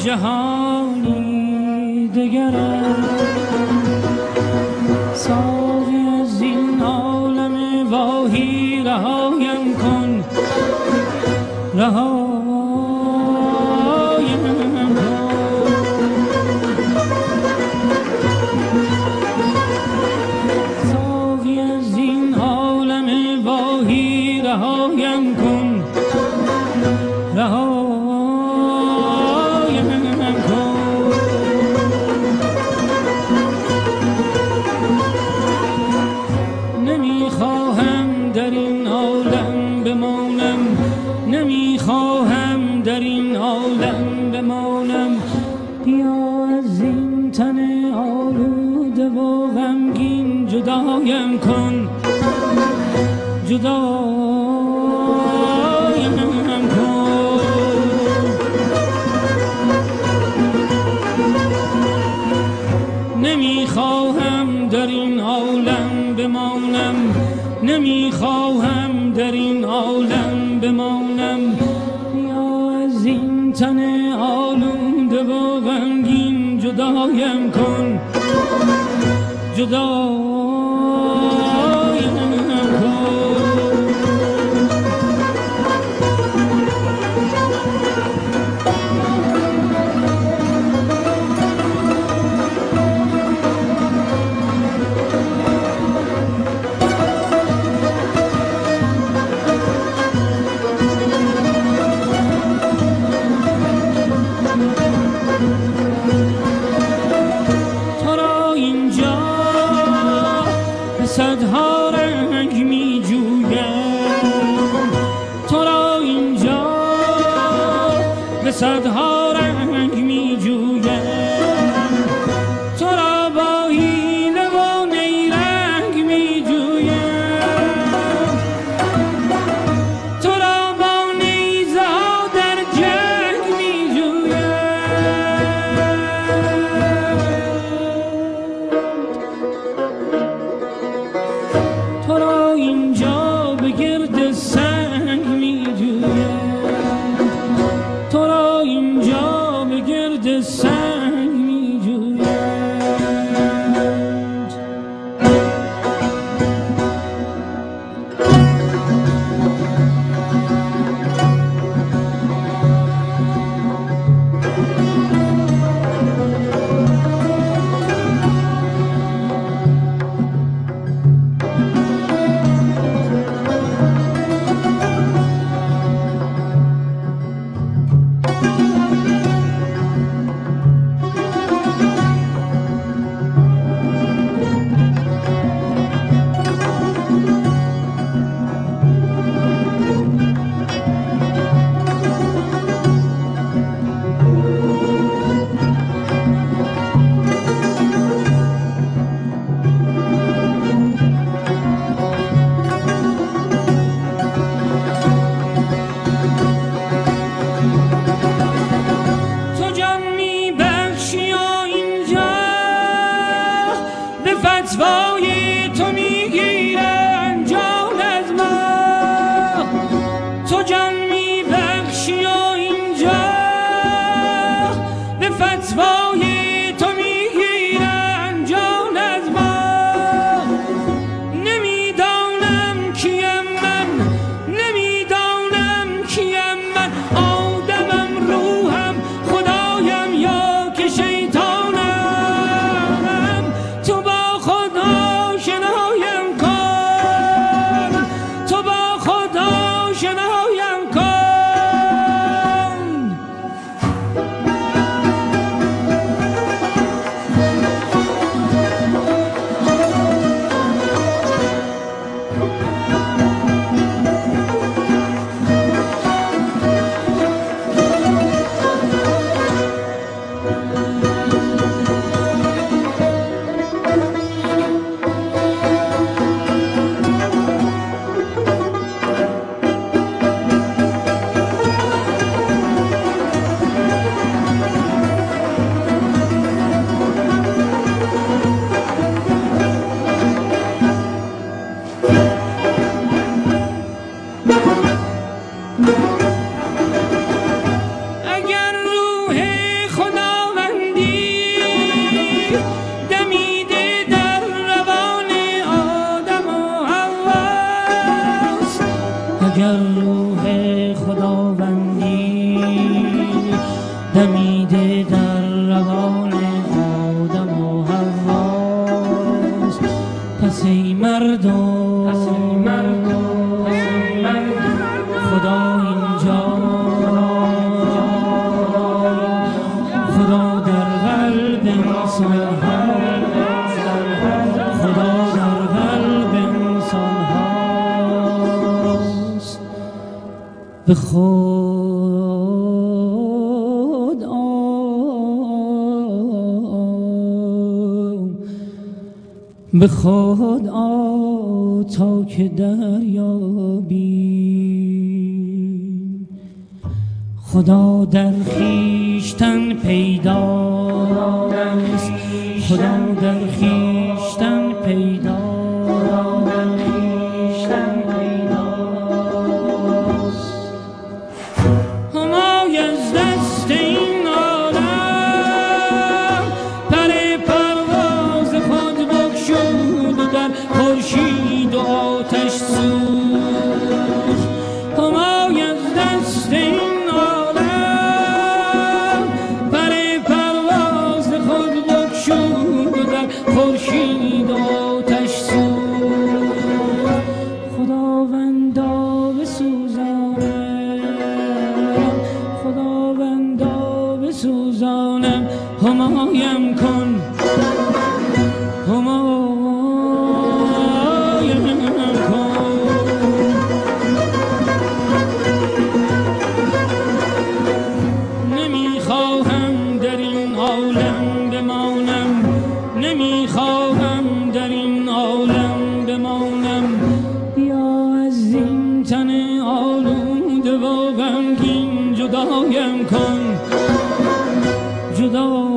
جهانی دگرم، ساقی از این عالم واهی رهایم کن، رهایم کن. ساقی از این عالم واهی رهایم کن، رهایم جدایم کن، جدایم کن. نمیخواهم در این عالم بمانم، نمیخواهم در این عالم بمانم، یا از این تن آلوده و غمگین جدایم کن، جدا صدها رنگ می جویم، تو را اینجا به صدها رنگ می جویم، تو را با حیله و نیرنگ می جویم، تو را با نیزه ها در جنگ می تو را اینجا به گرد سنگ می جویم، تو را اینجا به گرد سنگ می جویم. فتوای تو میگیرن جان از ما، تو جان میبخشی و اینجا به فتوای تو میگیرن جان از ما. نمیدانم کیم من، نمیدانم کیم من، آدمم روحم خدایم یا که شیطانم. تو با خود آشنایم کن، تو با خود آشنایم کن. دیده در روان آدم و حواست. پس ای مردم خدا اینجا، خدا در قلب انسان هاست، خدا در قلب انسان هاست. به خود به خود تا که دریابی، خدا در خویشتن پیداست، خدا در خویشتن پیداست. همای از دست این عالم پر پرواز خود بگشود و در خورشید و آتش سوخت. همای از دست این عالم پر پرواز خود بگشود و در خورشید و آتش سوخت. خداوندا بسوزانم، خداوندا بسوزانم، همایم کن، همایم کن. نمیخواهم در این عالم بمانم، نمیخواهم در این عالم بمانم. بیا از این تن آلوده و غمگین جدایم کن، جدا